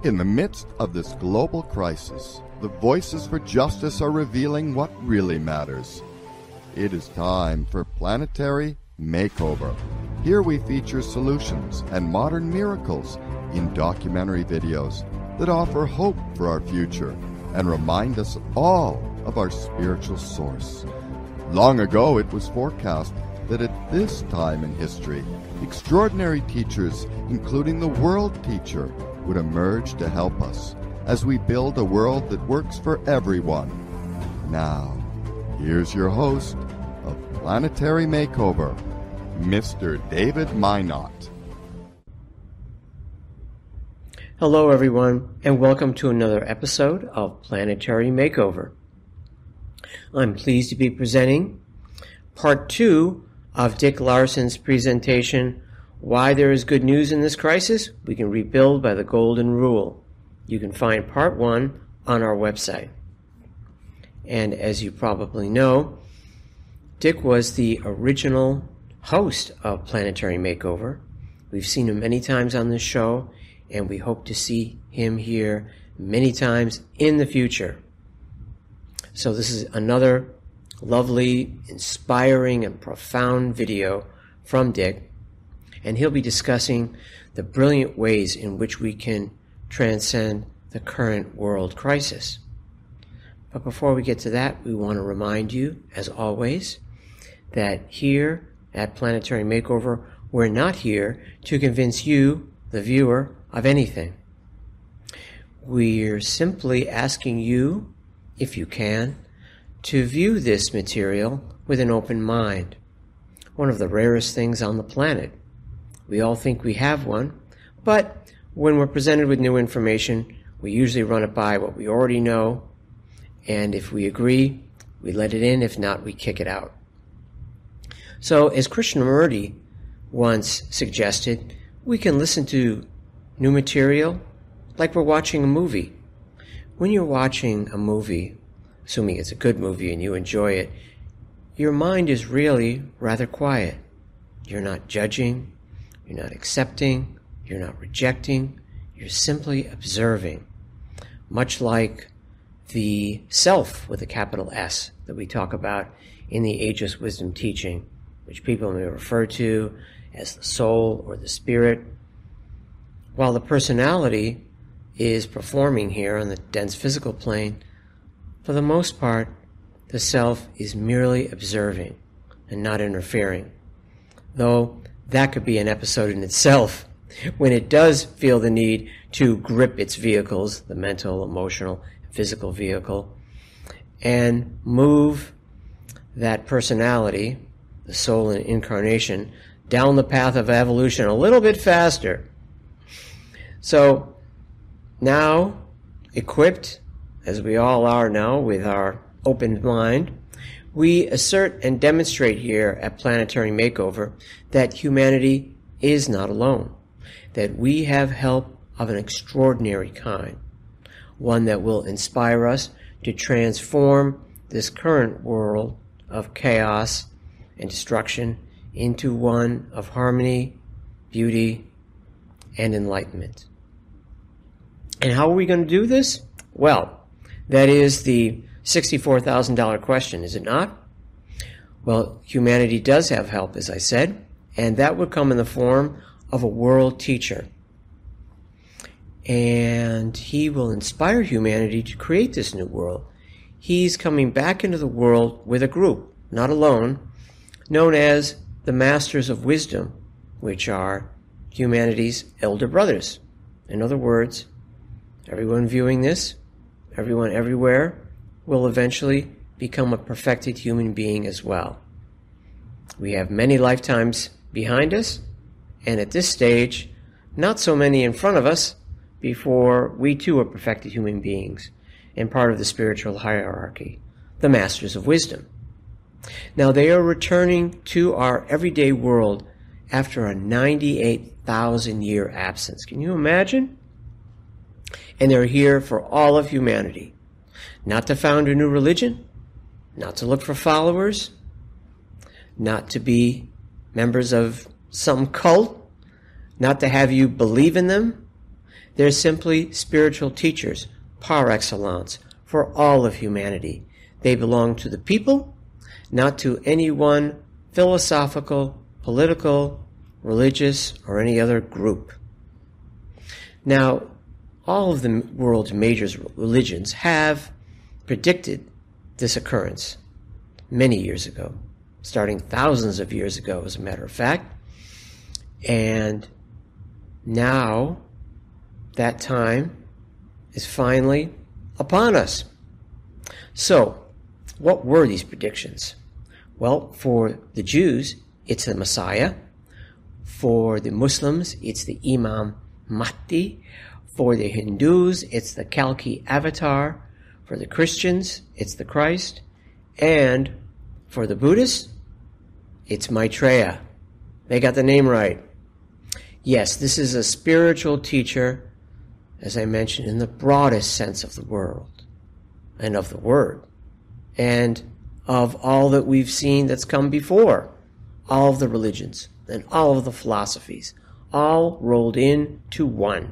In the midst of this global crisis, the voices for justice are revealing what really matters. It is time for Planetary Makeover. Here we feature solutions and modern miracles in documentary videos that offer hope for our future and remind us all of our spiritual source. Long ago, it was forecast that at this time in history, extraordinary teachers, including the world teacher, would emerge to help us as we build a world that works for everyone. Now, here's your host of Planetary Makeover, Mr. David Minot. Hello everyone, and welcome to another episode of Planetary Makeover. I'm pleased to be presenting part 2 of Dick Larson's presentation, Why There is Good News in This Crisis, We Can Rebuild by the Golden Rule. You can find part 1 on our website. And as you probably know, Dick was the original host of Planetary Makeover. We've seen him many times on this show, and we hope to see him here many times in the future. So this is another lovely, inspiring, and profound video from Dick, and he'll be discussing the brilliant ways in which we can transcend the current world crisis. But before we get to that, we want to remind you, as always, that here at Planetary Makeover, we're not here to convince you, the viewer, of anything. We're simply asking you, if you can, to view this material with an open mind. One of the rarest things on the planet. We all think we have one, but when we're presented with new information, we usually run it by what we already know, and if we agree, we let it in. If not, we kick it out. So, as Krishnamurti once suggested, we can listen to new material like we're watching a movie. When you're watching a movie, assuming it's a good movie and you enjoy it, your mind is really rather quiet. You're not judging, you're not accepting, you're not rejecting, you're simply observing. Much like the self with a capital S that we talk about in the Ageless Wisdom teaching, which people may refer to as the soul or the spirit. While the personality is performing here on the dense physical plane, for the most part, the self is merely observing and not interfering. Though that could be an episode in itself when it does feel the need to grip its vehicles, the mental, emotional, physical vehicle, and move that personality, the soul and incarnation, down the path of evolution a little bit faster. So now, equipped, as we all are now, with our open mind, we assert and demonstrate here at Planetary Makeover that humanity is not alone, that we have help of an extraordinary kind, one that will inspire us to transform this current world of chaos and destruction into one of harmony, beauty, and enlightenment. And how are we going to do this? Well, that is the $64,000 question, is it not? Well, humanity does have help, as I said, and that would come in the form of a world teacher. And he will inspire humanity to create this new world. He's coming back into the world with a group, not alone, known as the Masters of Wisdom, which are humanity's elder brothers. In other words, everyone viewing this, everyone everywhere, will eventually become a perfected human being as well. We have many lifetimes behind us, and at this stage, not so many in front of us before we too are perfected human beings and part of the spiritual hierarchy, the Masters of Wisdom. Now they are returning to our everyday world after a 98,000-year absence. Can you imagine? And they're here for all of humanity. Not to found a new religion, not to look for followers, not to be members of some cult, not to have you believe in them, They're simply spiritual teachers par excellence for all of humanity. They belong to the people, not to any one philosophical, political, religious, or any other group. Now, all of the world's major religions have predicted this occurrence many years ago, starting thousands of years ago, as a matter of fact. And now that time is finally upon us. So, what were these predictions? Well, for the Jews, it's the Messiah. For the Muslims, it's the Imam Mahdi. For the Hindus, it's the Kalki Avatar. For the Christians, it's the Christ. And for the Buddhists, it's Maitreya. They got the name right. Yes, this is a spiritual teacher, as I mentioned, in the broadest sense of the world and of the word and of all that we've seen that's come before, all of the religions and all of the philosophies, all rolled into one.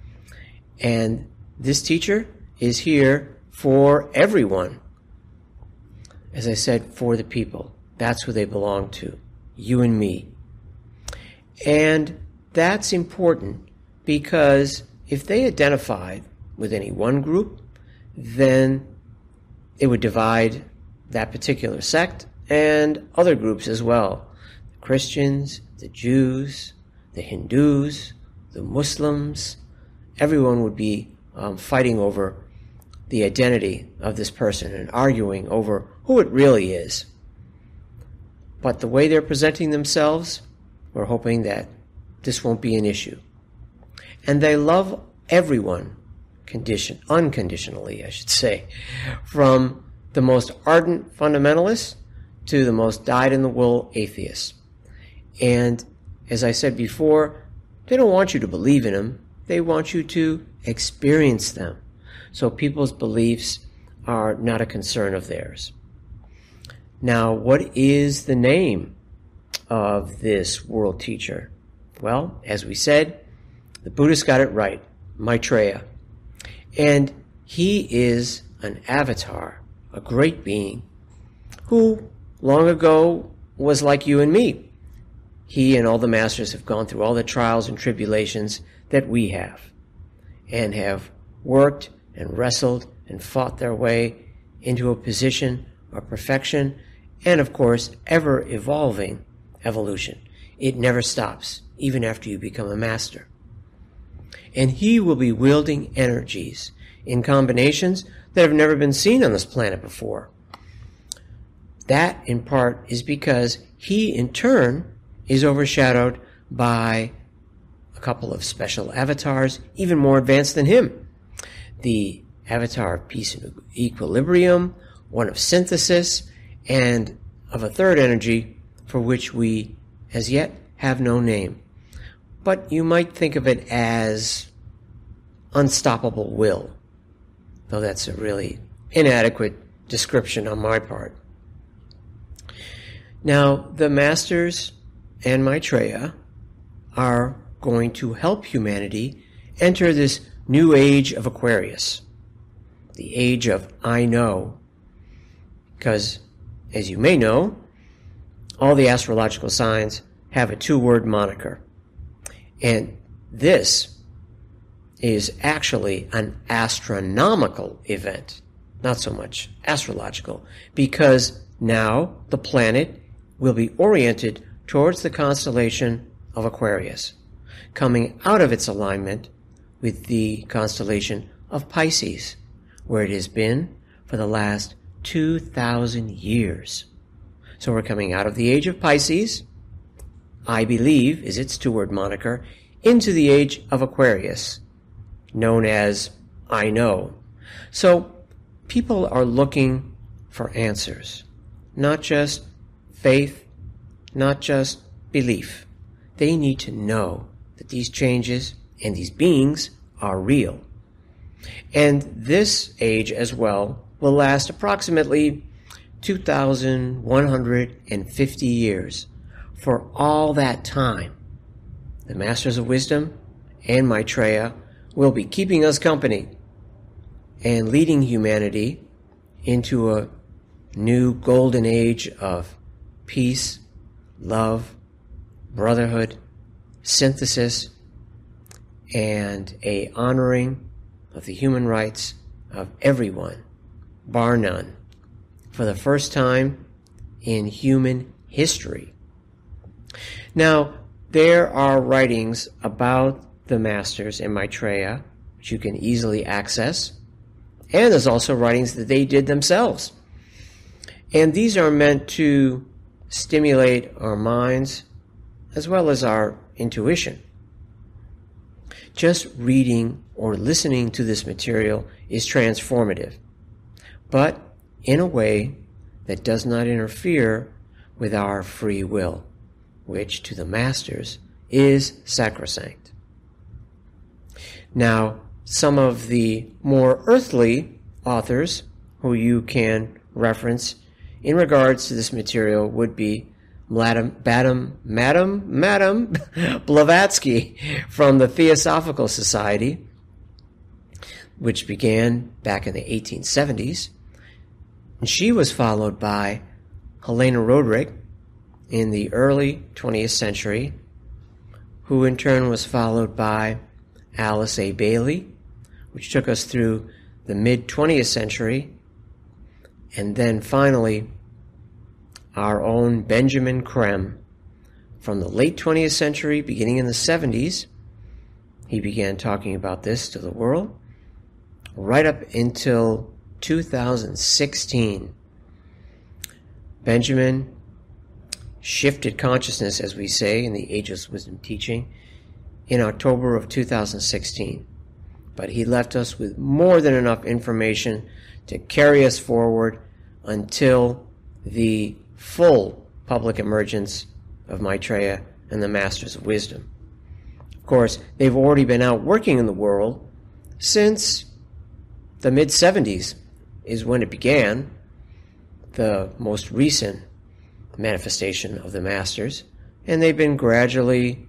And this teacher is here for everyone. As I said, for the people. That's who they belong to, you and me. And that's important because if they identified with any one group, then it would divide that particular sect and other groups as well. The Christians, the Jews, the Hindus, the Muslims, everyone would be fighting over the identity of this person and arguing over who it really is. But the way they're presenting themselves, we're hoping that this won't be an issue. And they love everyone unconditionally, I should say, from the most ardent fundamentalists to the most dyed-in-the-wool atheists. And as I said before, they don't want you to believe in them. They want you to experience them. So people's beliefs are not a concern of theirs. Now, what is the name of this world teacher? Well, as we said, the Buddhists got it right, Maitreya. And he is an avatar, a great being, who long ago was like you and me. He and all the masters have gone through all the trials and tribulations that we have, and have worked and wrestled and fought their way into a position of perfection, and of course, ever-evolving evolution. It never stops, even after you become a master. And he will be wielding energies in combinations that have never been seen on this planet before. That, in part, is because he, in turn, is overshadowed by a couple of special avatars, even more advanced than him. The avatar of peace and equilibrium, one of synthesis, and of a third energy for which we, as yet, have no name. But you might think of it as unstoppable will, though that's a really inadequate description on my part. Now, the masters and Maitreya are going to help humanity enter this new age of Aquarius, the age of I know, because, as you may know, all the astrological signs have a two-word moniker. And this is actually an astronomical event, not so much astrological, because now the planet will be oriented towards the constellation of Aquarius, coming out of its alignment with the constellation of Pisces, where it has been for the last 2,000 years. So we're coming out of the age of Pisces, I believe is its two-word moniker, into the age of Aquarius, known as I know. So people are looking for answers, not just faith, not just belief. They need to know that these changes and these beings are real. And this age as well will last approximately 2,150 years. For all that time, the Masters of Wisdom and Maitreya will be keeping us company and leading humanity into a new golden age of peace, love, brotherhood, synthesis, and a honoring of the human rights of everyone, bar none, for the first time in human history. Now, there are writings about the masters in Maitreya, which you can easily access, and there's also writings that they did themselves. And these are meant to stimulate our minds as well as our intuition. Just reading or listening to this material is transformative, but in a way that does not interfere with our free will, which to the masters is sacrosanct. Now, some of the more earthly authors who you can reference in regards to this material would be Madame Blavatsky from the Theosophical Society, which began back in the 1870s. And she was followed by Helena Roderick in the early 20th century, who in turn was followed by Alice A. Bailey, which took us through the mid-20th century, and then finally our own Benjamin Creme from the late 20th century, beginning in the 70s. He began talking about this to the world right up until 2016. Benjamin shifted consciousness, as we say in the Ageless Wisdom teaching, in October of 2016. But he left us with more than enough information to carry us forward until the full public emergence of Maitreya and the Masters of Wisdom. Of course, they've already been out working in the world since the mid-70s is when it began, the most recent manifestation of the Masters, and they've been gradually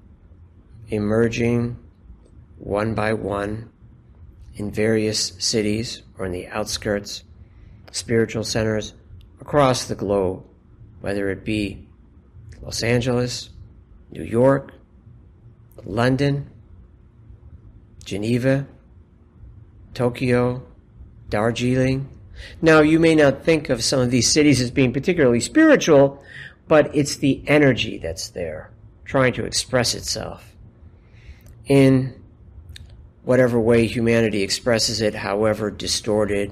emerging one by one in various cities or in the outskirts, spiritual centers across the globe, whether it be Los Angeles, New York, London, Geneva, Tokyo, Darjeeling. Now, you may not think of some of these cities as being particularly spiritual, but it's the energy that's there, trying to express itself in whatever way humanity expresses it, however distorted.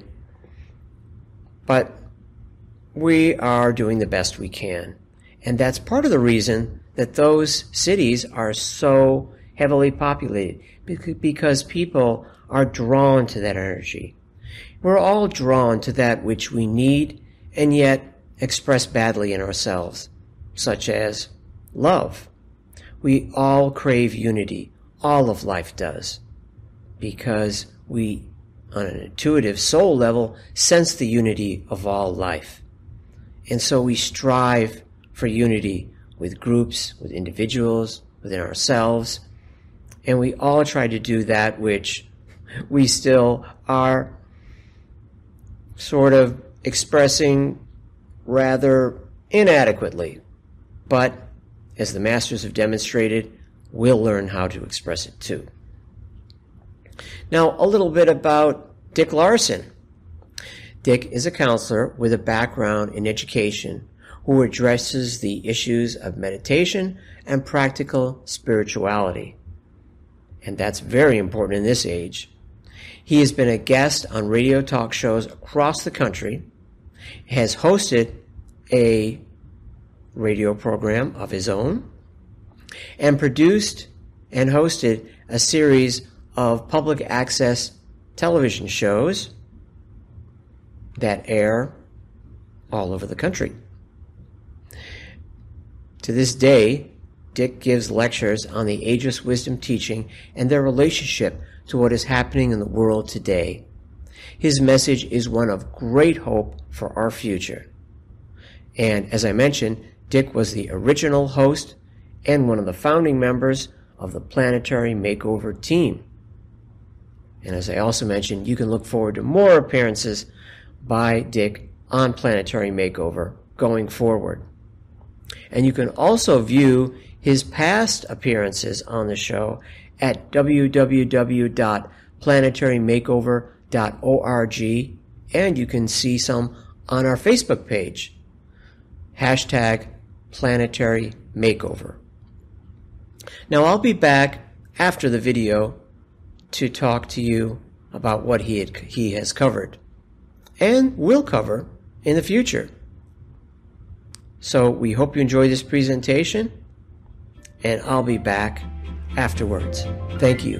But we are doing the best we can. And that's part of the reason that those cities are so heavily populated, because people are drawn to that energy. We're all drawn to that which we need and yet express badly in ourselves, such as love. We all crave unity. All of life does, because we, on an intuitive soul level, sense the unity of all life. And so we strive for unity with groups, with individuals, within ourselves, and we all try to do that which we still are sort of expressing rather inadequately. But as the Masters have demonstrated, we'll learn how to express it too. Now, a little bit about Dick Larson. Dick is a counselor with a background in education who addresses the issues of meditation and practical spirituality. And that's very important in this age. He has been a guest on radio talk shows across the country, has hosted a radio program of his own, and produced and hosted a series of public access television shows that air all over the country. To this day, Dick gives lectures on the Ageless Wisdom teaching and their relationship to what is happening in the world today. His message is one of great hope for our future. And as I mentioned, Dick was the original host and one of the founding members of the Planetary Makeover team. And as I also mentioned, you can look forward to more appearances by Dick on Planetary Makeover going forward. And you can also view his past appearances on the show at www.planetarymakeover.org, and you can see some on our Facebook page, #Planetary Makeover. Now I'll be back after the video to talk to you about what he has covered and will cover in the future. So we hope you enjoy this presentation, and I'll be back afterwards. Thank you.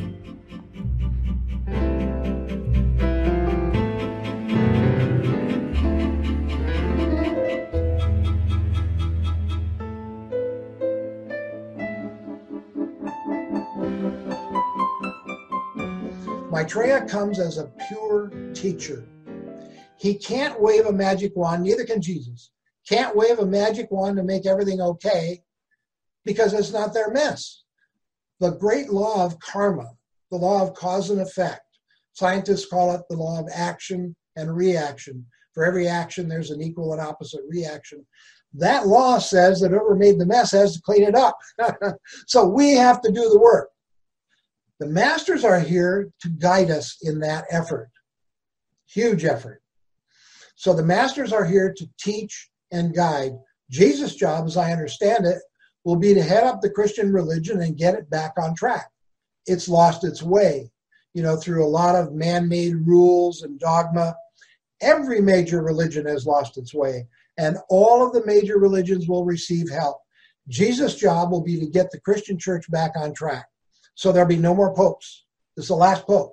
Maitreya comes as a pure teacher. He can't wave a magic wand, neither can Jesus. Can't wave a magic wand to make everything okay, because it's not their mess. The great law of karma, the law of cause and effect, scientists call it the law of action and reaction. For every action, there's an equal and opposite reaction. That law says that whoever made the mess has to clean it up. So we have to do the work. The masters are here to guide us in that effort. Huge effort. So the masters are here to teach and guide. Jesus' job, as I understand it, will be to head up the Christian religion and get it back on track. It's lost its way, through a lot of man-made rules and dogma. Every major religion has lost its way, and all of the major religions will receive help. Jesus' job will be to get the Christian church back on track. So there'll be no more popes. This is the last pope.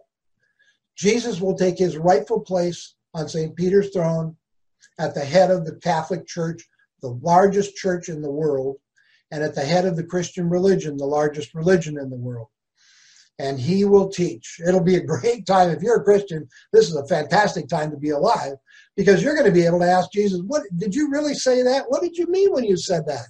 Jesus will take his rightful place on St. Peter's throne at the head of the Catholic Church, the largest church in the world, and at the head of the Christian religion, the largest religion in the world. And he will teach. It'll be a great time. If you're a Christian, this is a fantastic time to be alive, because you're going to be able to ask Jesus, "What did you really say that? What did you mean when you said that?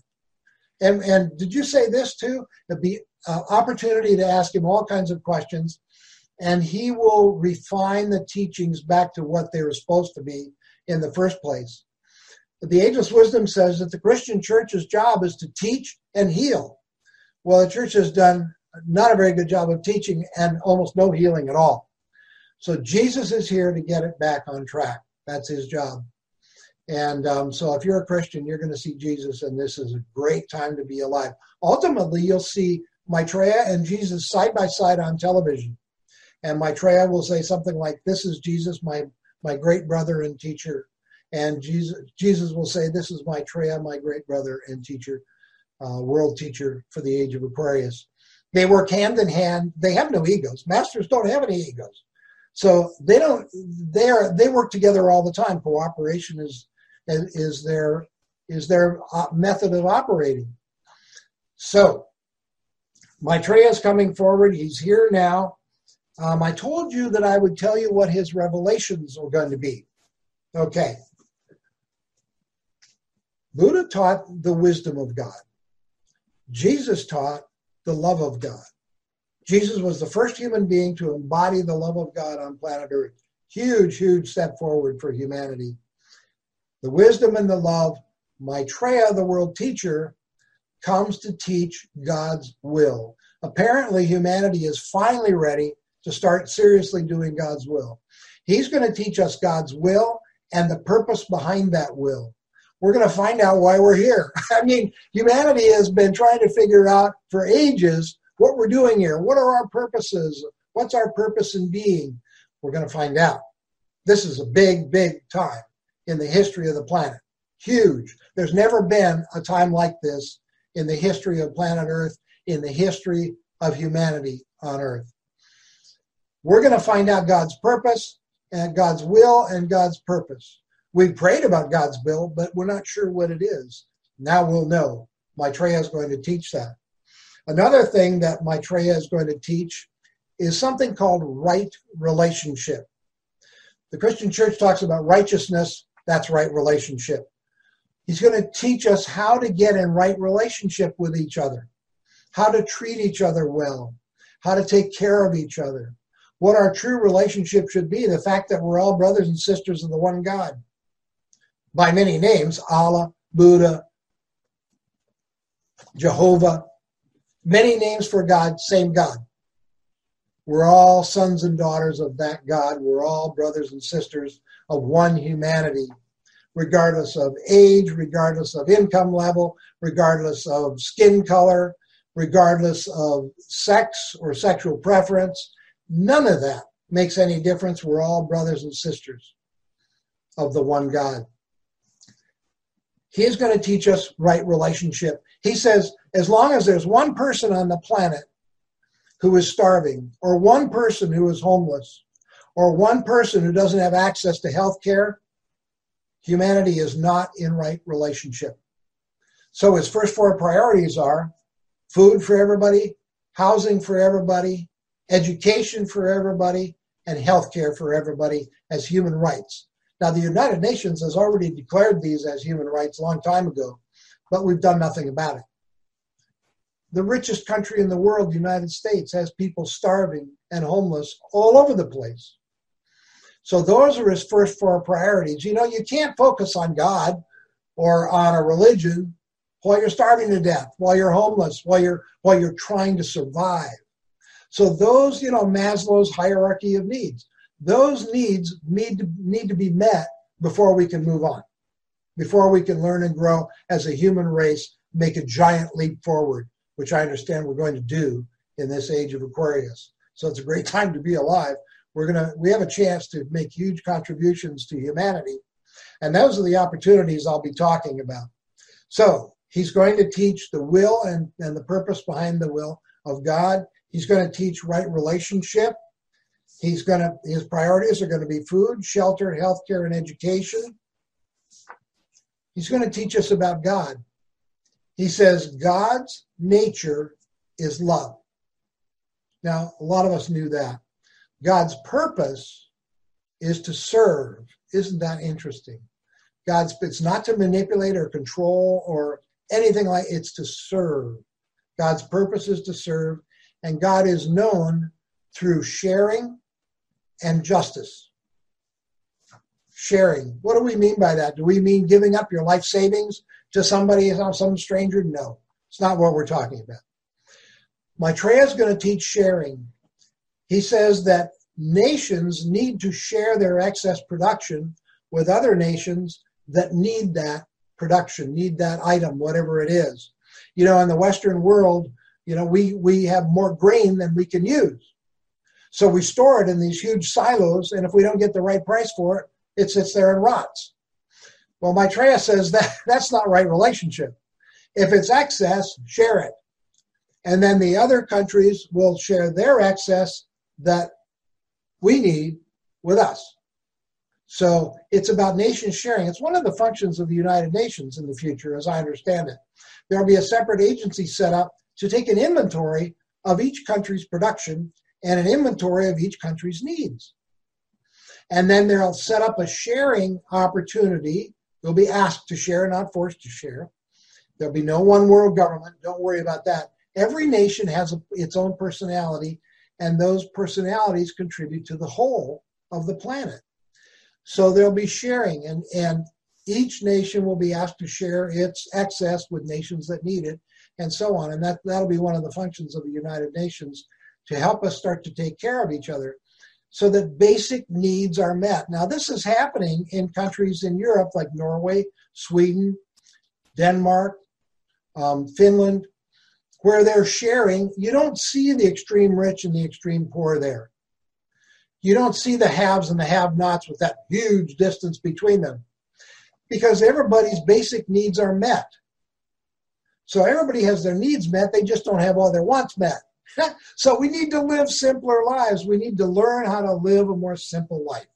And did you say this too?" There'll be an opportunity to ask him all kinds of questions, and he will refine the teachings back to what they were supposed to be in the first place. But the Ageless Wisdom says that the Christian church's job is to teach and heal. Well, the church has done not a very good job of teaching and almost no healing at all. So Jesus is here to get it back on track. That's his job. And so if you're a Christian, you're going to see Jesus, and this is a great time to be alive. Ultimately, you'll see Maitreya and Jesus side by side on television. And Maitreya will say something like, "This is Jesus, my great brother and teacher." And Jesus will say, "This is Maitreya, my great brother and teacher, world teacher for the age of Aquarius." They work hand in hand. They have no egos. Masters don't have any egos. So they work together all the time. Cooperation is their method of operating. So Maitreya is coming forward. He's here now. I told you that I would tell you what his revelations are going to be. Okay. Buddha taught the wisdom of God. Jesus taught the love of God. Jesus was the first human being to embody the love of God on planet Earth. Huge, huge step forward for humanity. The wisdom and the love, Maitreya, the world teacher, comes to teach God's will. Apparently, humanity is finally ready to start seriously doing God's will. He's going to teach us God's will and the purpose behind that will. We're going to find out why we're here. I mean, humanity has been trying to figure out for ages what we're doing here. What are our purposes? What's our purpose in being? We're going to find out. This is a big, big time in the history of the planet. Huge. There's never been a time like this in the history of planet Earth, in the history of humanity on Earth. We're going to find out God's purpose and God's will and God's purpose. We've prayed about God's will, but we're not sure what it is. Now we'll know. Maitreya is going to teach that. Another thing that Maitreya is going to teach is something called right relationship. The Christian church talks about righteousness. That's right relationship. He's going to teach us how to get in right relationship with each other, how to treat each other well, how to take care of each other, what our true relationship should be, the fact that we're all brothers and sisters of the one God. By many names, Allah, Buddha, Jehovah, many names for God, same God. We're all sons and daughters of that God. We're all brothers and sisters of one humanity, regardless of age, regardless of income level, regardless of skin color, regardless of sex or sexual preference. None of that makes any difference. We're all brothers and sisters of the one God. He's going to teach us right relationship. He says, as long as there's one person on the planet who is starving, or one person who is homeless, or one person who doesn't have access to health care, humanity is not in right relationship. So his first four priorities are food for everybody, housing for everybody, education for everybody, and health care for everybody as human rights. Now, the United Nations has already declared these as human rights a long time ago, but we've done nothing about it. The richest country in the world, the United States, has people starving and homeless all over the place. So those are his first four priorities. You know, you can't focus on God or on a religion while you're starving to death, while you're homeless, while you're trying to survive. So those, Maslow's hierarchy of needs, those needs need to be met before we can move on, before we can learn and grow as a human race, make a giant leap forward, which I understand we're going to do in this age of Aquarius. So it's a great time to be alive. We have a chance to make huge contributions to humanity. And those are the opportunities I'll be talking about. So he's going to teach the will and the purpose behind the will of God. He's going to teach right relationship. His priorities are going to be food, shelter, healthcare, and education. He's going to teach us about God. He says God's nature is love. Now, a lot of us knew that. God's purpose is to serve. Isn't that interesting? It's not to manipulate or control or anything like, it's to serve. God's purpose is to serve, and God is known through sharing and justice. Sharing. What do we mean by that? Do we mean giving up your life savings to somebody, some stranger? No, it's not what we're talking about. Maitreya is going to teach sharing. He says that nations need to share their excess production with other nations that need that production, need that item, whatever it is. In the Western world, we have more grain than we can use. So we store it in these huge silos, and if we don't get the right price for it, it sits there and rots. Well, Maitreya says that's not right relationship. If it's excess, share it. And then the other countries will share their excess that we need with us. So it's about nation sharing. It's one of the functions of the United Nations in the future, as I understand it. There will be a separate agency set up to take an inventory of each country's production and an inventory of each country's needs. And then they'll set up a sharing opportunity. They'll be asked to share, not forced to share. There'll be no one world government. Don't worry about that. Every nation has its own personality, and those personalities contribute to the whole of the planet. So there'll be sharing, and each nation will be asked to share its excess with nations that need it, and so on. And that'll be one of the functions of the United Nations, to help us start to take care of each other so that basic needs are met. Now, this is happening in countries in Europe like Norway, Sweden, Denmark, Finland, where they're sharing. You don't see the extreme rich and the extreme poor there. You don't see the haves and the have-nots with that huge distance between them, because everybody's basic needs are met. So everybody has their needs met, they just don't have all their wants met. So we need to live simpler lives. We need to learn how to live a more simple life.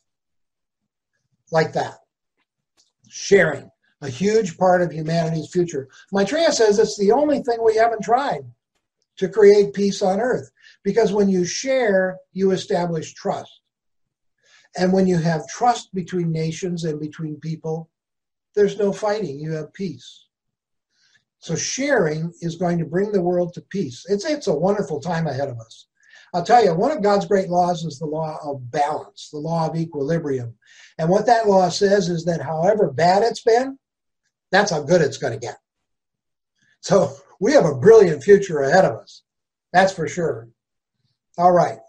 Like that. Sharing, a huge part of humanity's future. Maitreya says it's the only thing we haven't tried to create peace on earth. Because when you share, you establish trust. And when you have trust between nations and between people, there's no fighting. You have peace. So sharing is going to bring the world to peace. It's a wonderful time ahead of us. I'll tell you, one of God's great laws is the law of balance, the law of equilibrium. And what that law says is that however bad it's been, that's how good it's going to get. So we have a brilliant future ahead of us. That's for sure. All right.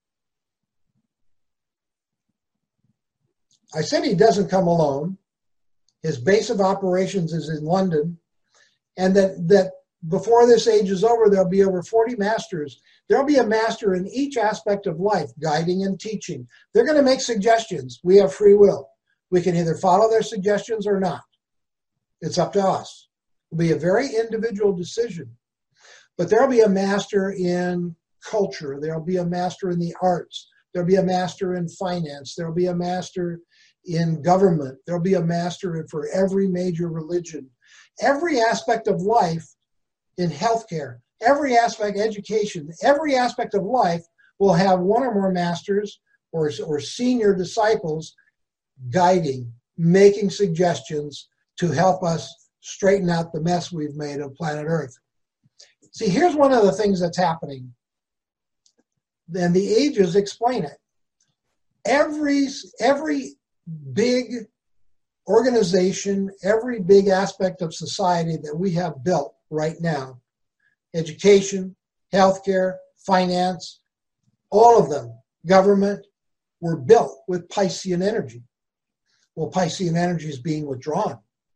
I said he doesn't come alone. His base of operations is in London. And that before this age is over, there'll be over 40 masters. There'll be a master in each aspect of life, guiding and teaching. They're going to make suggestions. We have free will. We can either follow their suggestions or not. It's up to us. It'll be a very individual decision. But there'll be a master in culture. There'll be a master in the arts. There'll be a master in finance. There'll be a master in government. There'll be a master for every major religion. Every aspect of life in healthcare, every aspect, education, every aspect of life will have one or more masters or senior disciples guiding, making suggestions to help us straighten out the mess we've made of planet Earth. See, here's one of the things that's happening. And the ages explain it. Every big organization, every big aspect of society that we have built right now, education, healthcare, finance, all of them, government, were built with Piscean energy. Well, Piscean energy is being withdrawn.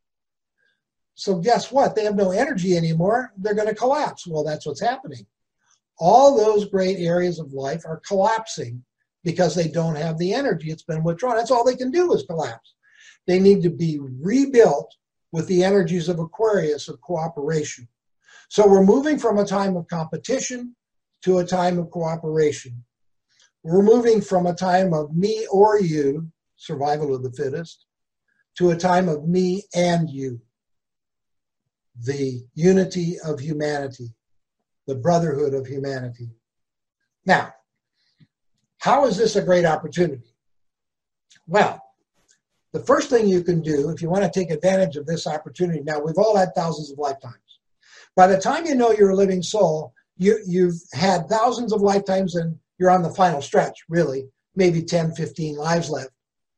So guess what? They have no energy anymore. They're going to collapse. Well, that's what's happening. All those great areas of life are collapsing because they don't have the energy. It's been withdrawn. That's all they can do is collapse. They need to be rebuilt with the energies of Aquarius, of cooperation. So we're moving from a time of competition to a time of cooperation. We're moving from a time of me or you, survival of the fittest, to a time of me and you, the unity of humanity, the brotherhood of humanity. Now, how is this a great opportunity? Well, the first thing you can do if you want to take advantage of this opportunity, now we've all had thousands of lifetimes. By the time you know you're a living soul, you've had thousands of lifetimes and you're on the final stretch, really, maybe 10, 15 lives left.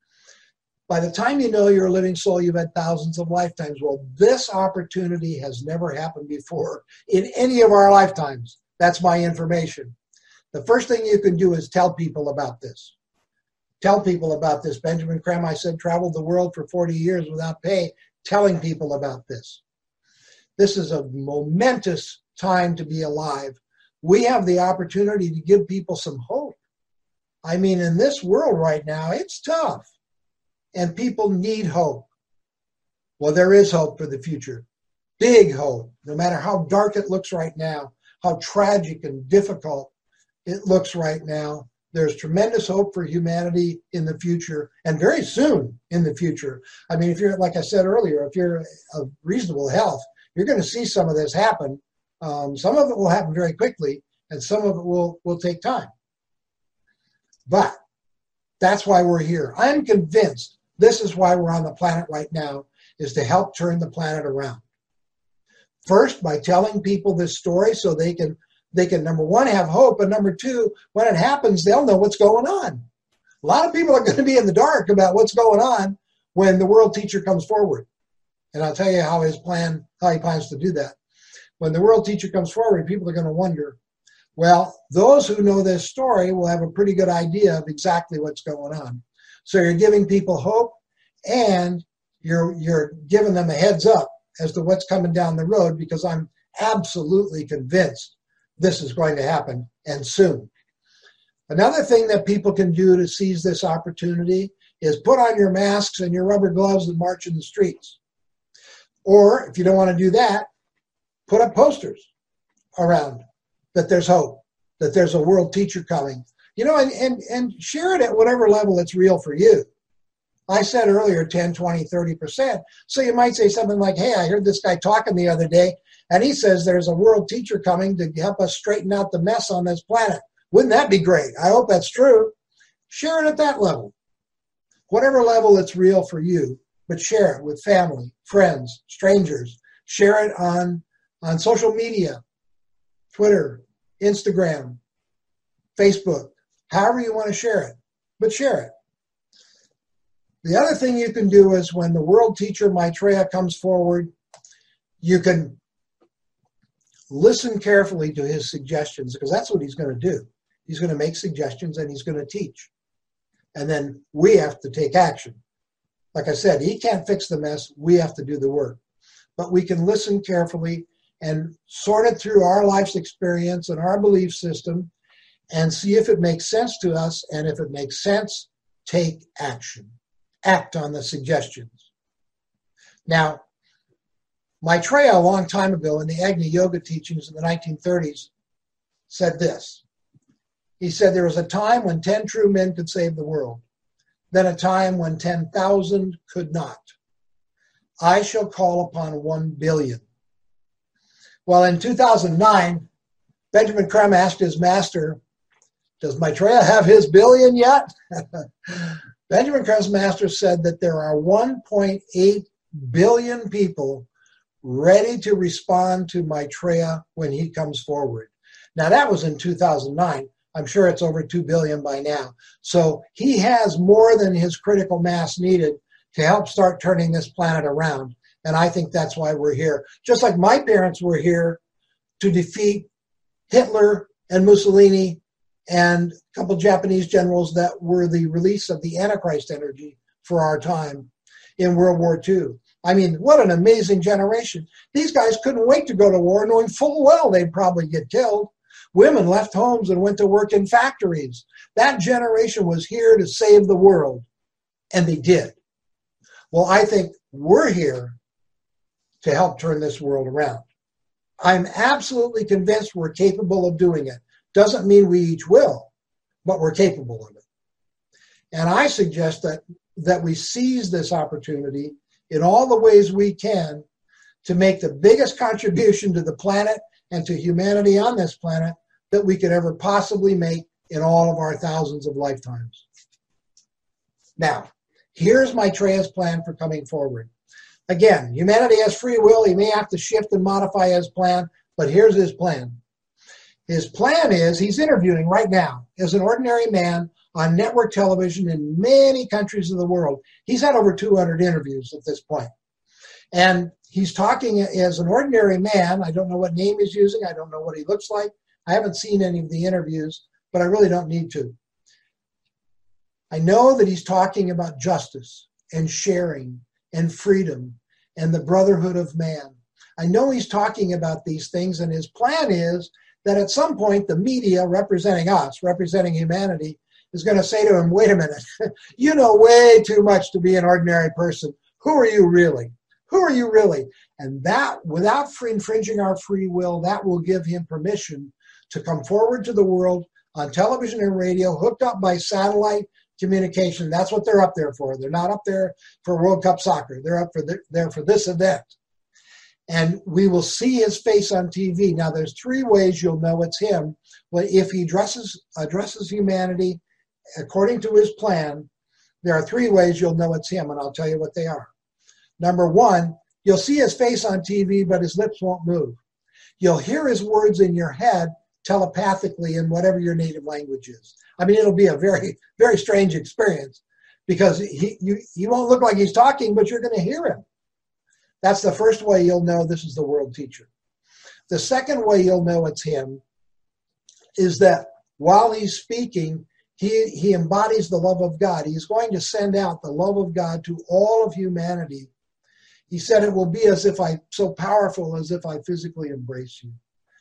By the time you know you're a living soul, you've had thousands of lifetimes. Well, this opportunity has never happened before in any of our lifetimes. That's my information. The first thing you can do is tell people about this. Tell people about this. Benjamin Creme, I said, traveled the world for 40 years without pay, telling people about this. This is a momentous time to be alive. We have the opportunity to give people some hope. I mean, in this world right now, it's tough. And people need hope. Well, there is hope for the future. Big hope, no matter how dark it looks right now, how tragic and difficult it looks right now. There's tremendous hope for humanity in the future, and very soon in the future. I mean, if you're, like I said earlier, if you're of reasonable health, you're going to see some of this happen. Some of it will happen very quickly, and some of it will take time. But that's why we're here. I'm convinced this is why we're on the planet right now, is to help turn the planet around. First, by telling people this story so they can, number one, have hope, and number two, when it happens, they'll know what's going on. A lot of people are going to be in the dark about what's going on when the world teacher comes forward. And I'll tell you how he plans to do that. When the world teacher comes forward, people are going to wonder, well, those who know this story will have a pretty good idea of exactly what's going on. So you're giving people hope, and you're giving them a heads up as to what's coming down the road, because I'm absolutely convinced this is going to happen, and soon. Another thing that people can do to seize this opportunity is put on your masks and your rubber gloves and march in the streets. Or if you don't want to do that, put up posters around that there's hope, that there's a world teacher coming. You know, and share it at whatever level it's real for you. I said earlier 10, 20, 30%. So you might say something like, hey, I heard this guy talking the other day, and he says there's a world teacher coming to help us straighten out the mess on this planet. Wouldn't that be great? I hope that's true. Share it at that level. Whatever level it's real for you, but share it with family, friends, strangers. Share it on social media, Twitter, Instagram, Facebook, however you want to share it, but share it. The other thing you can do is when the world teacher Maitreya comes forward, you can listen carefully to his suggestions, because that's what he's going to do. He's going to make suggestions and he's going to teach. And then we have to take action. Like I said, he can't fix the mess. We have to do the work. But we can listen carefully and sort it through our life's experience and our belief system and see if it makes sense to us. And if it makes sense, take action. Act on the suggestions. Now, Maitreya, a long time ago in the Agni Yoga teachings in the 1930s, said this. He said, there was a time when 10 true men could save the world, then a time when 10,000 could not. I shall call upon 1 billion. Well, in 2009, Benjamin Creme asked his master, does Maitreya have his billion yet? Benjamin Creme's master said that there are 1.8 billion people ready to respond to Maitreya when he comes forward. Now, that was in 2009. I'm sure it's over 2 billion by now. So he has more than his critical mass needed to help start turning this planet around. And I think that's why we're here. Just like my parents were here to defeat Hitler and Mussolini and a couple Japanese generals that were the release of the Antichrist energy for our time in World War II. I mean, what an amazing generation. These guys couldn't wait to go to war, knowing full well they'd probably get killed. Women left homes and went to work in factories. That generation was here to save the world, and they did. Well, I think we're here to help turn this world around. I'm absolutely convinced we're capable of doing it. Doesn't mean we each will, but we're capable of it. And I suggest that we seize this opportunity in all the ways we can to make the biggest contribution to the planet and to humanity on this planet that we could ever possibly make in all of our thousands of lifetimes. Now, here's Maitreya's plan for coming forward. Again, humanity has free will. He may have to shift and modify his plan, but here's his plan. His plan is he's interviewing right now as an ordinary man on network television in many countries of the world. He's had over 200 interviews at this point. And he's talking as an ordinary man. I don't know what name he's using. I don't know what he looks like. I haven't seen any of the interviews, but I really don't need to. I know that he's talking about justice and sharing and freedom and the brotherhood of man. I know he's talking about these things, and his plan is that at some point the media representing us, representing humanity, is going to say to him, wait a minute, you know way too much to be an ordinary person. Who are you really? Who are you really? And that, without infringing our free will, that will give him permission to come forward to the world on television and radio, hooked up by satellite communication. That's what they're up there for. They're not up there for World Cup soccer. They're up for there for this event. And we will see his face on TV. Now, there's 3 ways you'll know it's him. Well, if he addresses humanity according to his plan, there are 3 ways you'll know it's him, and I'll tell you what they are. Number 1, you'll see his face on TV, but his lips won't move. You'll hear his words in your head telepathically in whatever your native language is. I mean, it'll be a very, very strange experience because he won't look like he's talking, but you're going to hear him. That's the first way you'll know this is the world teacher. The second way you'll know it's him is that while he's speaking, he embodies the love of God. He's going to send out the love of God to all of humanity. He said it will be as if so powerful as if I physically embrace you.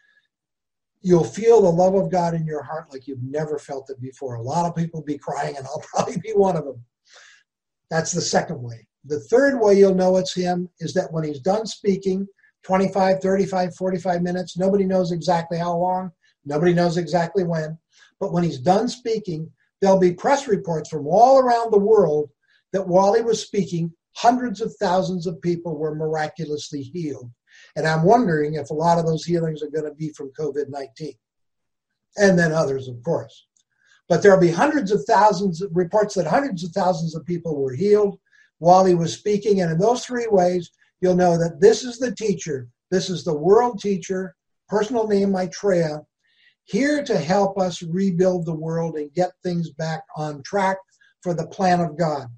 You'll feel the love of God in your heart like you've never felt it before. A lot of people be crying, and I'll probably be one of them. That's the second way. The third way you'll know it's him is that when he's done speaking, 25, 35, 45 minutes, nobody knows exactly how long, nobody knows exactly when, but when he's done speaking, there'll be press reports from all around the world that while he was speaking, hundreds of thousands of people were miraculously healed. And I'm wondering if a lot of those healings are going to be from COVID-19. And then others, of course. But there'll be hundreds of thousands of reports that hundreds of thousands of people were healed while he was speaking. And in those 3 ways, you'll know that this is the teacher. This is the world teacher, personal name Maitreya. here to help us rebuild the world and get things back on track for the plan of God.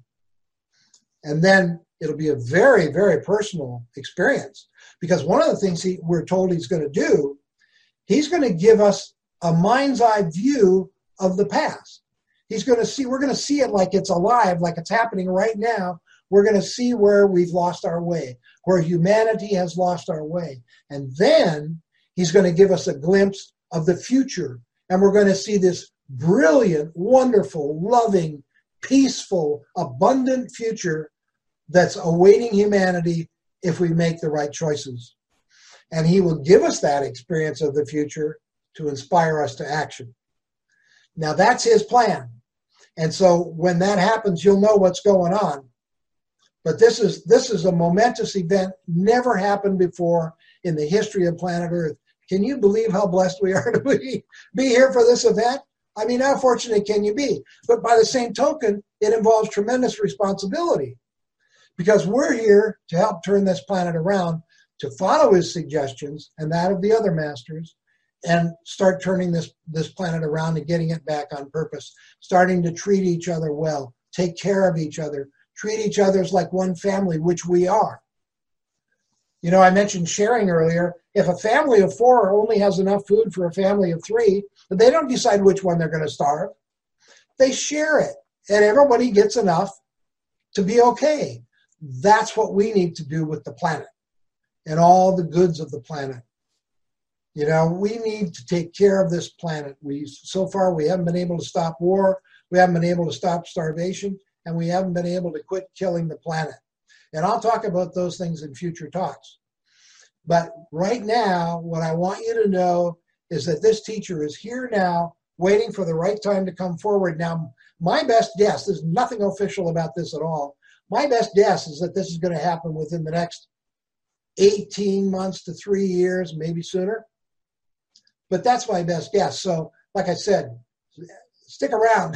And then it'll be a very, very personal experience, because one of the things we're told he's going to do, he's going to give us a mind's eye view of the past. We're going to see it like it's alive, like it's happening right now. We're going to see where we've lost our way, where humanity has lost our way. And then he's going to give us a glimpse of the future. And we're going to see this brilliant, wonderful, loving, peaceful, abundant future that's awaiting humanity if we make the right choices. And he will give us that experience of the future to inspire us to action. Now that's his plan. And so when that happens, you'll know what's going on. But this is a momentous event, never happened before in the history of planet Earth. Can you believe how blessed we are to be here for this event? I mean, how fortunate can you be? But by the same token, it involves tremendous responsibility, because we're here to help turn this planet around, to follow his suggestions and that of the other masters, and start turning this planet around and getting it back on purpose, starting to treat each other well, take care of each other, treat each other like one family, which we are. You know, I mentioned sharing earlier. If a family of 4 only has enough food for a family of 3, they don't decide which one they're going to starve. They share it, and everybody gets enough to be okay. That's what we need to do with the planet and all the goods of the planet. You know, we need to take care of this planet. So far, we haven't been able to stop war. We haven't been able to stop starvation, and we haven't been able to quit killing the planet. And I'll talk about those things in future talks. But right now, what I want you to know is that this teacher is here now, waiting for the right time to come forward. Now, my best guess, there's nothing official about this at all. My best guess is that this is going to happen within the next 18 months to 3 years, maybe sooner. But that's my best guess. So, like I said, stick around.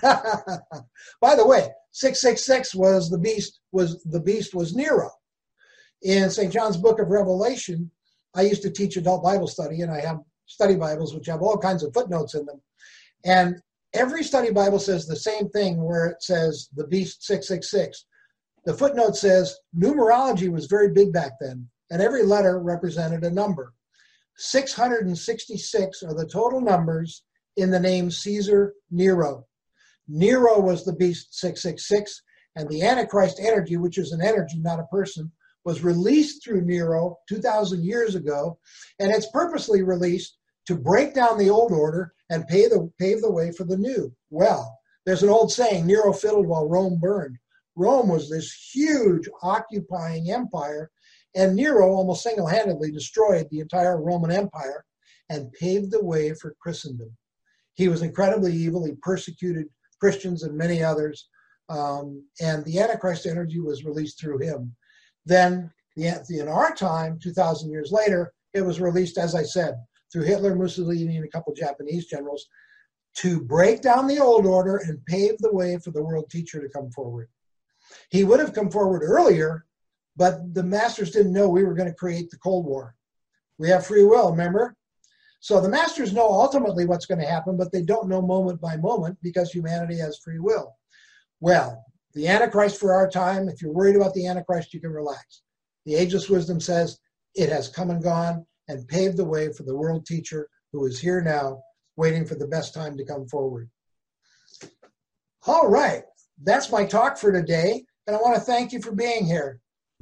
By the way, 666 was the beast was Nero. In St. John's Book of Revelation, I used to teach adult Bible study, and I have study Bibles which have all kinds of footnotes in them. And every study Bible says the same thing, where it says the beast 666. The footnote says numerology was very big back then, and every letter represented a number. 666 are the total numbers in the name Caesar Nero. Nero was the beast 666, and the Antichrist energy, which is an energy, not a person, was released through Nero 2,000 years ago, and it's purposely released to break down the old order and pave the way for the new. Well, there's an old saying, Nero fiddled while Rome burned. Rome was this huge occupying empire, and Nero almost single-handedly destroyed the entire Roman Empire and paved the way for Christendom. He was incredibly evil. He persecuted Christians and many others, and the Antichrist energy was released through him. Then, in our time, 2,000 years later, it was released, as I said, through Hitler, Mussolini, and a couple Japanese generals to break down the old order and pave the way for the world teacher to come forward. He would have come forward earlier, but the masters didn't know we were going to create the Cold War. We have free will, remember? So the masters know ultimately what's going to happen, but they don't know moment by moment because humanity has free will. Well, the Antichrist for our time, if you're worried about the Antichrist, you can relax. The Ageless Wisdom says it has come and gone and paved the way for the world teacher who is here now, waiting for the best time to come forward. All right, that's my talk for today, and I want to thank you for being here.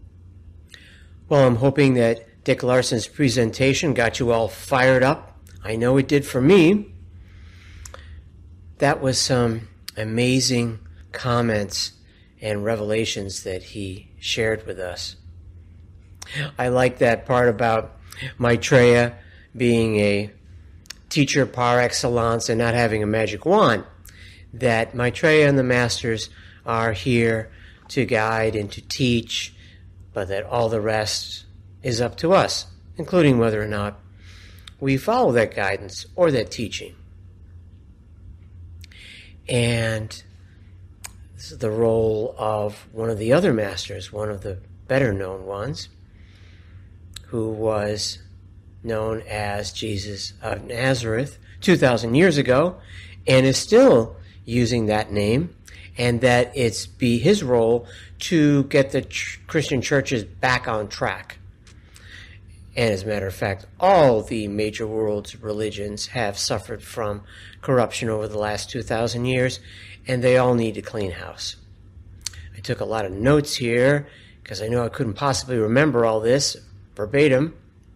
Well, I'm hoping that Dick Larson's presentation got you all fired up. I know it did for me. That was some amazing comments and revelations that he shared with us. I like that part about Maitreya being a teacher par excellence and not having a magic wand, that Maitreya and the masters are here to guide and to teach, but that all the rest is up to us, including whether or not we follow that guidance or that teaching. And this is the role of one of the other masters, one of the better known ones, who was known as Jesus of Nazareth, 2,000 years ago and is still using that name, and that it's be his role to get the Christian churches back on track. And as a matter of fact, all the major world religions have suffered from corruption over the last 2,000 years, and they all need to clean house. I took a lot of notes here because I know I couldn't possibly remember all this verbatim.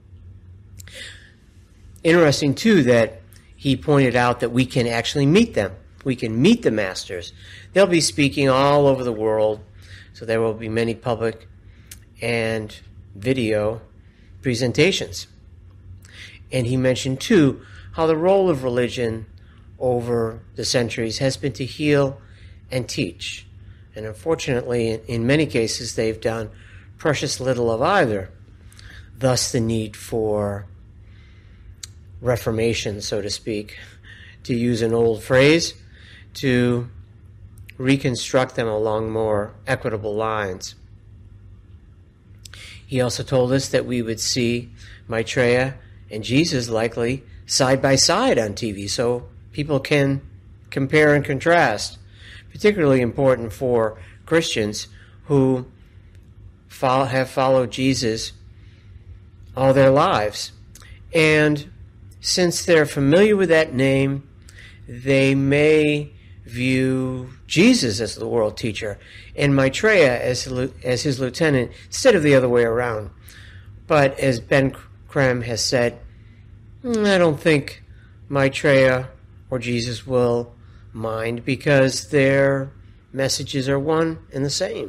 Interesting, too, that he pointed out that we can actually meet them. We can meet the masters. They'll be speaking all over the world, so there will be many public and video presentations. And he mentioned, too, how the role of religion over the centuries has been to heal and teach. And unfortunately, in many cases, they've done precious little of either. Thus, the need for reformation, so to speak, to use an old phrase, to reconstruct them along more equitable lines. He also told us that we would see Maitreya and Jesus likely side by side on TV, so people can compare and contrast. Particularly important for Christians who have followed Jesus all their lives. And since they're familiar with that name, they may view Jesus as the world teacher and Maitreya as his lieutenant instead of the other way around. But as Ben Creme has said, I don't think Maitreya or Jesus will mind because their messages are one and the same.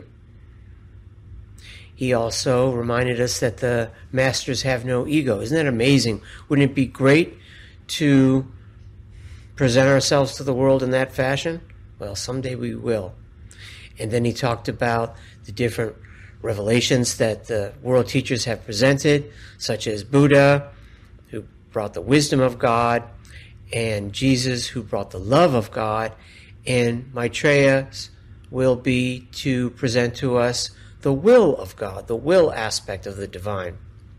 He also reminded us that the masters have no ego. Isn't that amazing? Wouldn't it be great to present ourselves to the world in that fashion? Well, someday we will. And then he talked about the different revelations that the world teachers have presented, such as Buddha, who brought the wisdom of God, and Jesus, who brought the love of God, and Maitreya will be to present to us the will of God, the will aspect of the divine.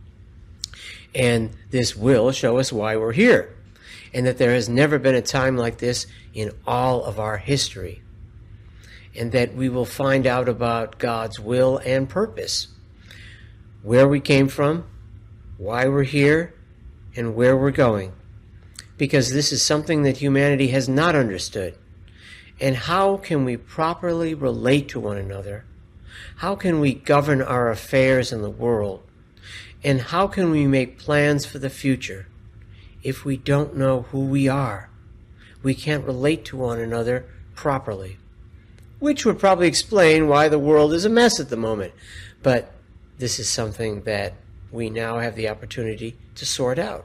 And this will show us why we're here, and that there has never been a time like this in all of our history, and that we will find out about God's will and purpose, where we came from, why we're here, and where we're going. Because this is something that humanity has not understood. And how can we properly relate to one another? How can we govern our affairs in the world? And how can we make plans for the future if we don't know who we are? We can't relate to one another properly. Which would probably explain why the world is a mess at the moment. But this is something that we now have the opportunity to sort out.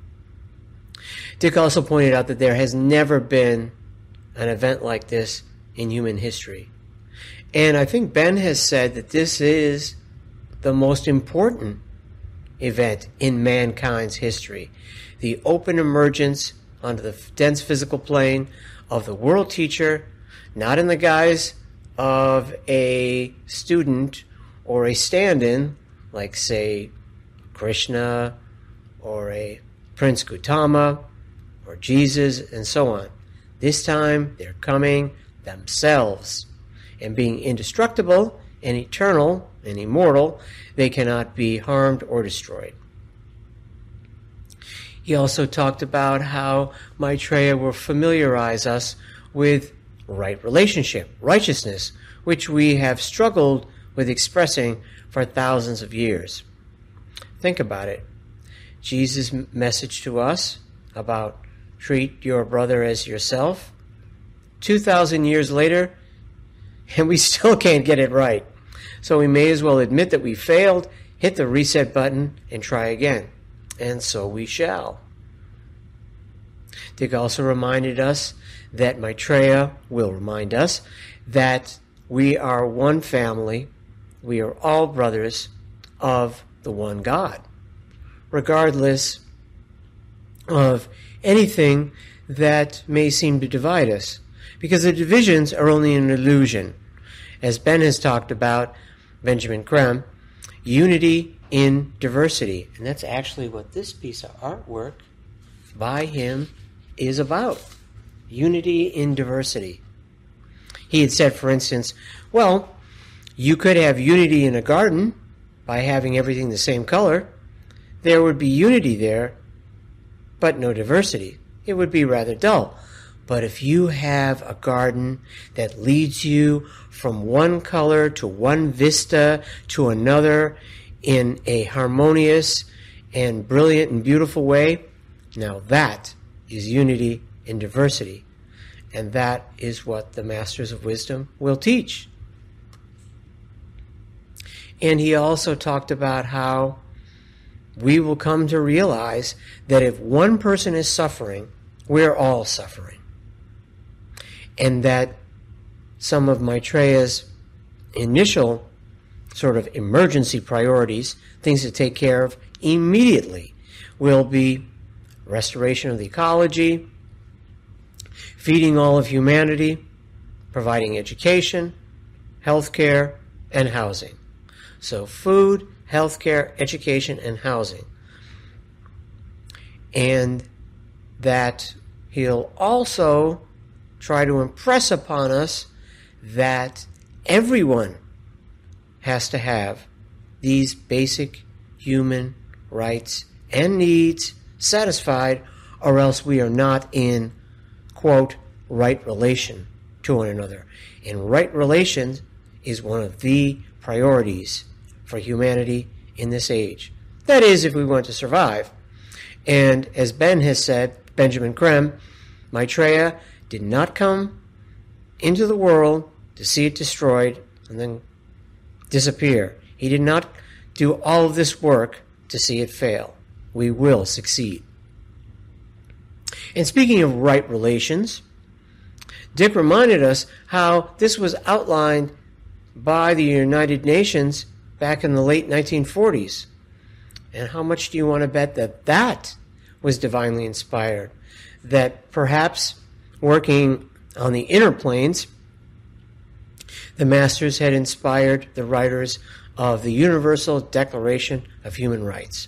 Dick also pointed out that there has never been an event like this in human history. And I think Ben has said that this is the most important event in mankind's history. The open emergence onto the dense physical plane of the world teacher, not in the guise of a student or a stand-in, like, say, Krishna or a Prince Gautama or Jesus and so on. This time they're coming themselves, and being indestructible and eternal and immortal, they cannot be harmed or destroyed. He also talked about how Maitreya will familiarize us with right relationship, righteousness, which we have struggled with expressing for thousands of years. Think about it. Jesus' message to us about treat your brother as yourself, 2,000 years later, and we still can't get it right. So we may as well admit that we failed, hit the reset button, and try again. And so we shall. Dick also reminded us that Maitreya will remind us that we are one family, we are all brothers of the one God, regardless of anything that may seem to divide us, because the divisions are only an illusion. As Ben has talked about, Benjamin Creme, unity in diversity. And that's actually what this piece of artwork by him is about. Unity in diversity. He had said, for instance, well, you could have unity in a garden by having everything the same color. There would be unity there, but no diversity. It would be rather dull. But if you have a garden that leads you from one color to one vista to another in a harmonious and brilliant and beautiful way, now that is unity in diversity. And that is what the Masters of Wisdom will teach. And he also talked about how we will come to realize that if one person is suffering, we're all suffering. And that some of Maitreya's initial sort of emergency priorities, things to take care of immediately, will be restoration of the ecology, feeding all of humanity, providing education, healthcare, and housing. So food, healthcare, education, and housing. And that he'll also try to impress upon us that everyone has to have these basic human rights and needs satisfied, or else we are not in, quote, right relation to one another. And right relations is one of the priorities for humanity in this age. That is, if we want to survive. And as Ben has said, Benjamin Creme, Maitreya did not come into the world to see it destroyed and then disappear. He did not do all of this work to see it fail. We will succeed. And speaking of right relations, Dick reminded us how this was outlined by the United Nations back in the late 1940s. And how much do you want to bet that that was divinely inspired? That perhaps working on the inner planes, the Masters had inspired the writers of the Universal Declaration of Human Rights.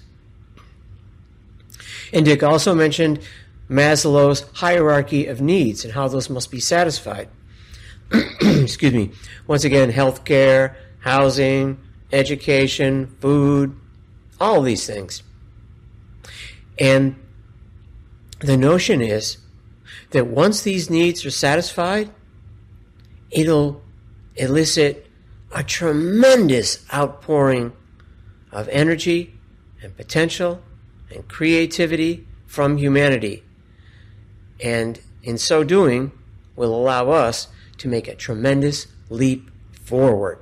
And Dick also mentioned Maslow's hierarchy of needs and how those must be satisfied. Excuse me. Once again, healthcare, housing, education, food, all of these things. And the notion is that once these needs are satisfied, it'll elicit a tremendous outpouring of energy and potential and creativity from humanity. And in so doing, will allow us to make a tremendous leap forward.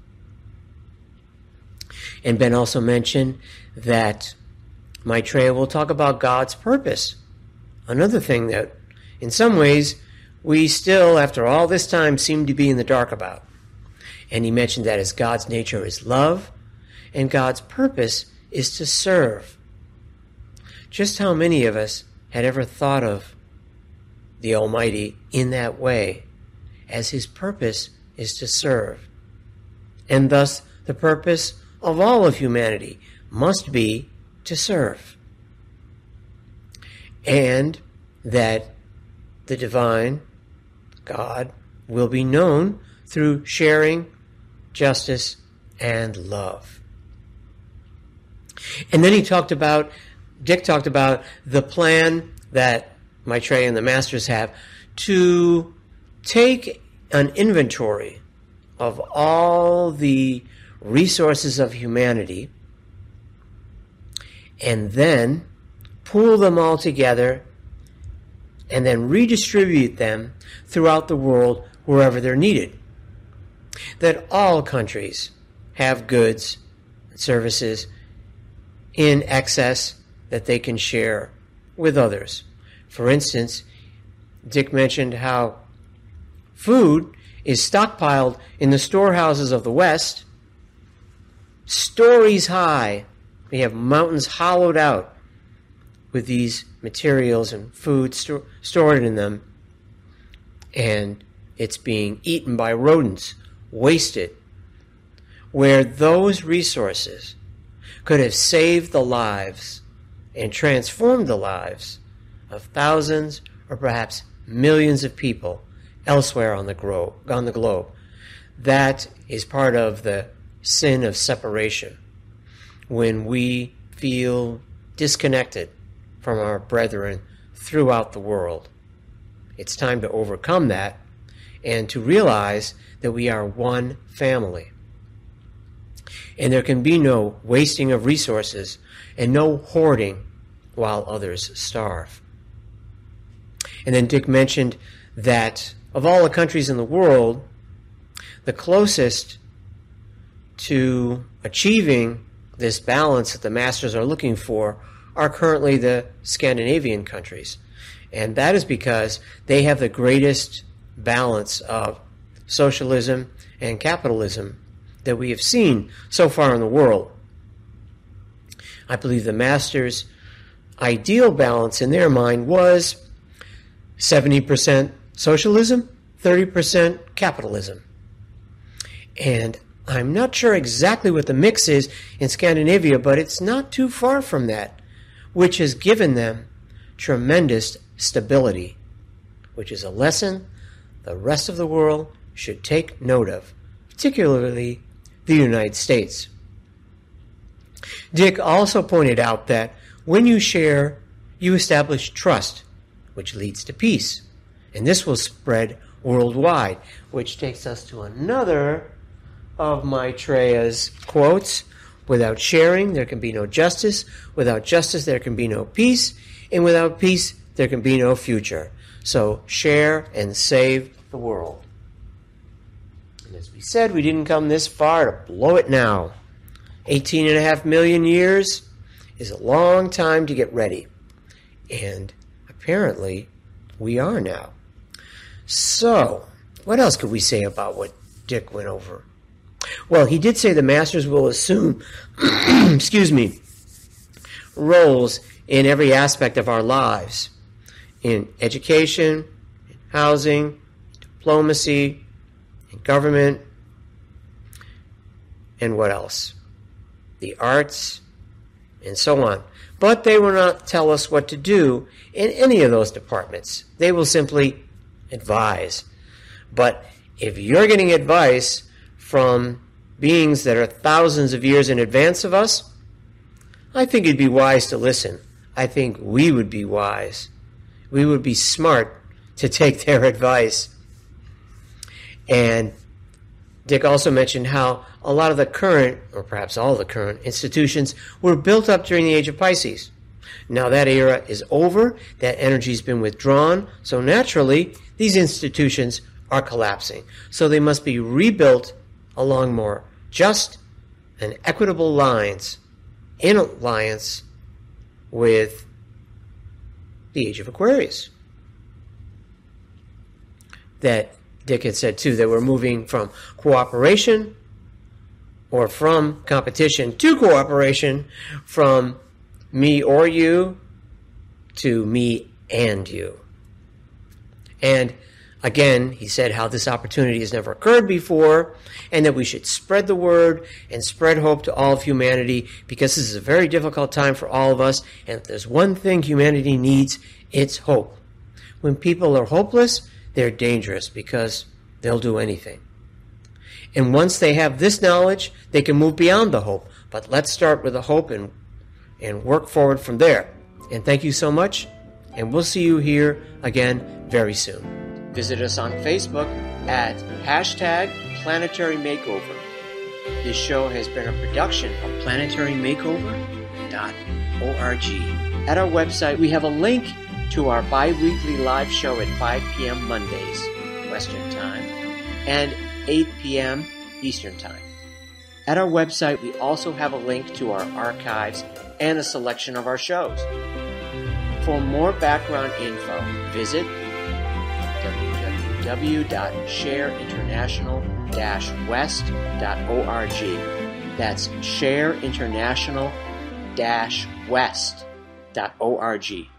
And Ben also mentioned that Maitreya will talk about God's purpose. Another thing that, in some ways, we still, after all this time, seem to be in the dark about. And he mentioned that as God's nature is love, and God's purpose is to serve. Just how many of us had ever thought of the Almighty in that way, as his purpose is to serve? And thus, the purpose of all of humanity must be to serve. And that the divine God will be known through sharing, justice, and love. And then Dick talked about the plan that Maitreya and the Masters have to take an inventory of all the resources of humanity and then pool them all together and then redistribute them throughout the world wherever they're needed. That all countries have goods and services in excess that they can share with others. For instance, Dick mentioned how food is stockpiled in the storehouses of the West, stories high. We have mountains hollowed out with these materials and food stored in them, and it's being eaten by rodents, wasted, where those resources could have saved the lives and transformed the lives of thousands or perhaps millions of people elsewhere on the globe. That is part of the sin of separation, when we feel disconnected from our brethren throughout the world. It's time to overcome that and to realize that we are one family. And there can be no wasting of resources and no hoarding while others starve. And then Dick mentioned that of all the countries in the world, the closest to achieving this balance that the masters are looking for are currently the Scandinavian countries. And that is because they have the greatest balance of socialism and capitalism that we have seen so far in the world. I believe the masters' ideal balance in their mind was 70% socialism, 30% capitalism. And I'm not sure exactly what the mix is in Scandinavia, but it's not too far from that, which has given them tremendous stability, which is a lesson the rest of the world should take note of, particularly the United States. Dick also pointed out that when you share, you establish trust, which leads to peace. And this will spread worldwide, which takes us to another of Maitreya's quotes. Without sharing, there can be no justice. Without justice, there can be no peace. And without peace, there can be no future. So share and save the world. And as we said, we didn't come this far to blow it now. 18.5 million years is a long time to get ready. And apparently, we are now. So, what else could we say about what Dick went over? Well, he did say the masters will assume, roles in every aspect of our lives. In education, in housing, diplomacy, in government, and what else? The arts, and so on. But they will not tell us what to do in any of those departments. They will simply advise. But if you're getting advice from beings that are thousands of years in advance of us, I think it'd be wise to listen. I think we would be wise. We would be smart to take their advice. And Dick also mentioned how a lot of the current, or perhaps all the current, institutions were built up during the age of Pisces. Now that era is over, that energy's been withdrawn, so naturally these institutions are collapsing. So they must be rebuilt along more just and equitable lines in alliance with the age of Aquarius. That Dick had said too, that we're moving from cooperation or from competition to cooperation, from me or you to me and you. And again, he said how this opportunity has never occurred before, and that we should spread the word and spread hope to all of humanity, because this is a very difficult time for all of us, and if there's one thing humanity needs, it's hope. When people are hopeless, they're dangerous, because they'll do anything. And once they have this knowledge, they can move beyond the hope. But let's start with the hope and work forward from there. And thank you so much, and we'll see you here again very soon. Visit us on Facebook at #Planetary Makeover. This show has been a production of planetarymakeover.org. At our website, we have a link to our bi-weekly live show at 5 p.m. Mondays, Western Time, and 8 p.m. Eastern Time. At our website, we also have a link to our archives and a selection of our shows. For more background info, visit www.shareinternational-west.org. That's shareinternational-west.org.